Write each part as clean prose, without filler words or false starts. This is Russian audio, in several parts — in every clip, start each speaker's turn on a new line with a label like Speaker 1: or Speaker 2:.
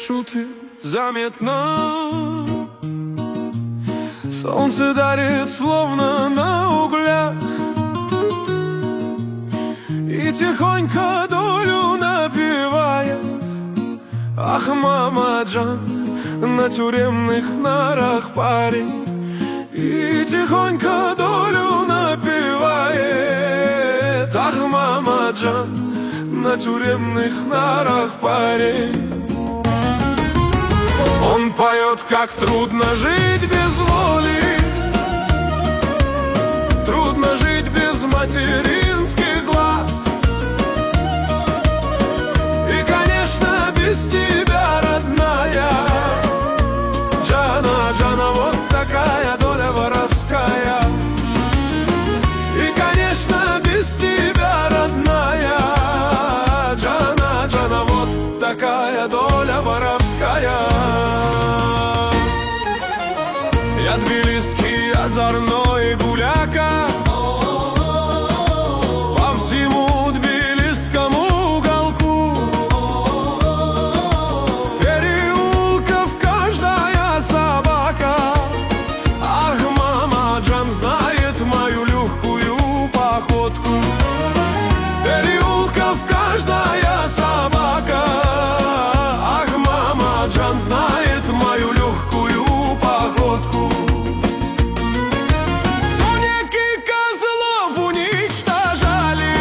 Speaker 1: маршруты заметно. Солнце дарит словно на углях, и тихонько долю напевает. Ах, мама Джан, на тюремных нарах парень, и тихонько долю напевает. Ах, мама Джан, на тюремных нарах парень. Он поет, как трудно жить без воли, трудно жить без материнских глаз. И, конечно, без тебя, родная Джана, Джана, вот такая доля воровская. И, конечно, без тебя, родная Джана, Джана, вот такая доля воровская. Я тбилисский, озорной гуляка, по всему тбилисскому уголку, переулков каждая собака. Ах, мама Джан знает мою легкую походку. Переулков каждая собака. Ах, мама Джан знает мою легкую походку. Сонек и козлов уничтожали,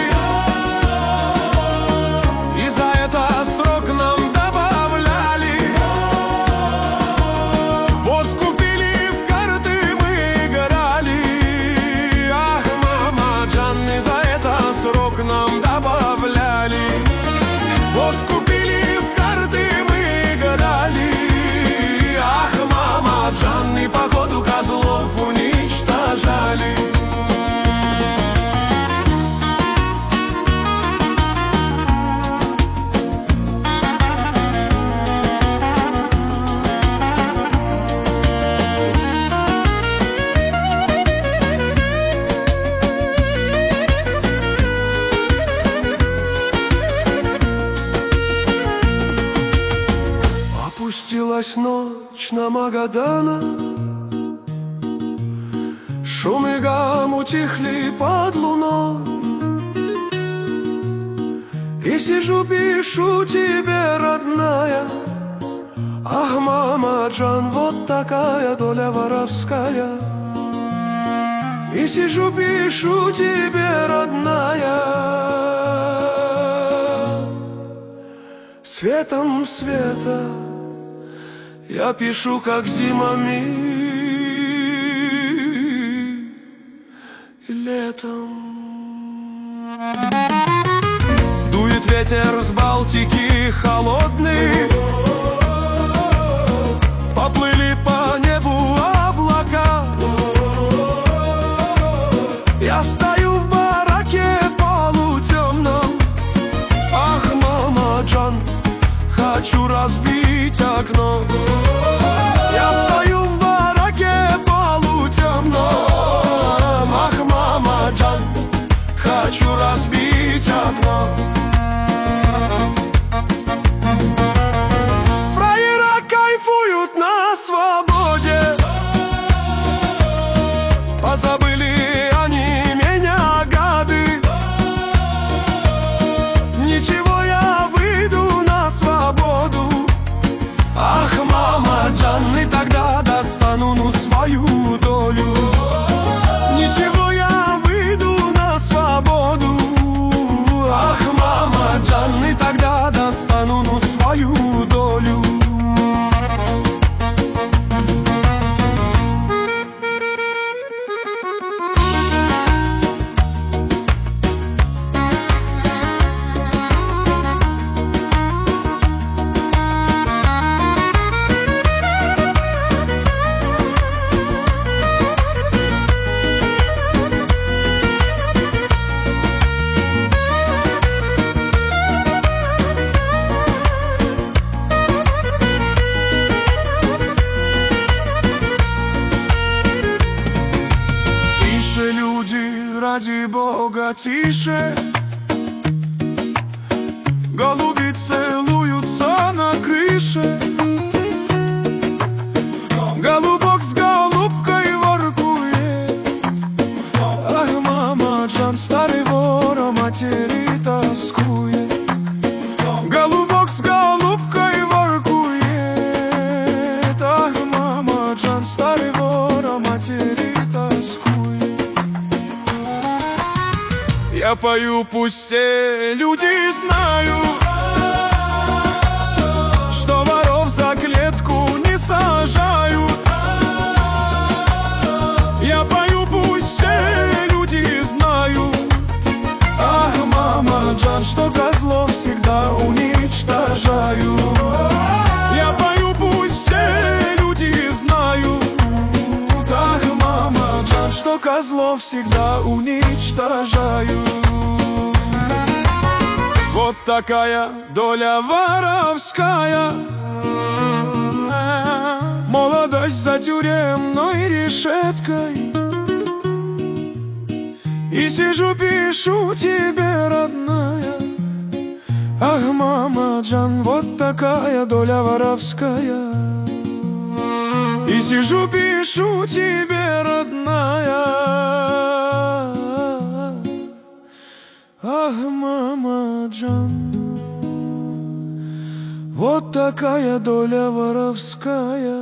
Speaker 1: и за это срок нам добавляли. Вот купили, в карты мы играли. Ах, мама Джан, и за это срок нам добавляли. Вот купили, в карты мы играли. Ах, мама Джан, и походу козлов уничтожали. Опустилась ночь на Магадана, шум и гам утихли под луной. И сижу, пишу тебе, родная. Ах, мама Джан, вот такая доля воровская. И сижу, пишу тебе, родная. Светом света я пишу, как зимами и летом. Дует ветер с Балтики холодный, поплыли по небу облака. Я стою в бараке полутемном. Ах, мама Джан, хочу разбить окно. Я стою в бараке полутемном. Ах, мама Джан, хочу разбить окно. Фраера кайфуют на свободе, позабыли они меня, гады. Ничего, я выйду на свободу. Ах, мама Джан, и тогда достану свою долю. Ничего, я выйду на свободу. Ах, мама Джан, и тогда достану свою долю. ради Бога, тише. Голуби целуются на крыше. Я пою, пусть все люди знают, что воров за клетку не сажают. Я пою, пусть все люди знают, ах, мама Джан, что козлов всегда уничтожаю. Я пою, пусть все люди знают, ах, мама Джан, что козлов всегда уничтожаю. Вот такая доля воровская, молодость за тюремной решеткой. И сижу, пишу тебе, родная, ах, мама Джан, вот такая доля воровская. И сижу, пишу тебе, родная, ах, мама Джан, вот такая доля воровская.